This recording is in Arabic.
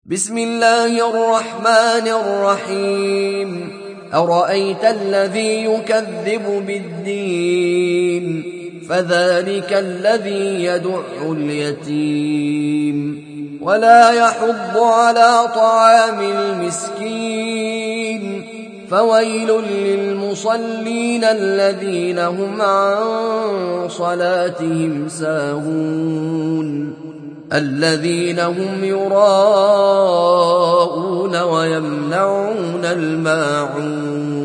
بسم الله الرحمن الرحيم أرأيت الذي يكذب بالدين فذلك الذي يدع اليتيم ولا يحض على طعام المسكين فويل للمصلين الذين هم عن صلاتهم ساهون الذين هم يراءون ويمنعون الماعون